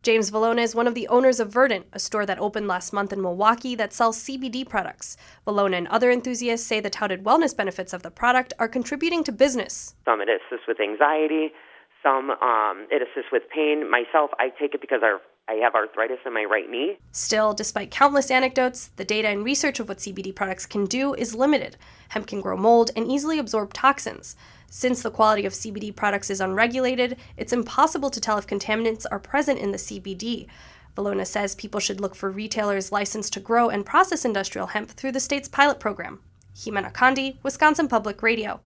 James Valona is one of the owners of Verdant, a store that opened last month in Milwaukee that sells CBD products. Valona and other enthusiasts say the touted wellness benefits of the product are contributing to business. Some it assists with anxiety, some it assists with pain. Myself, I take it because I have arthritis in my right knee. Still, despite countless anecdotes, the data and research of what CBD products can do is limited. Hemp can grow mold and easily absorb toxins. Since the quality of CBD products is unregulated, it's impossible to tell if contaminants are present in the CBD. Valona says people should look for retailers licensed to grow and process industrial hemp through the state's pilot program. Jimena Condi, Wisconsin Public Radio.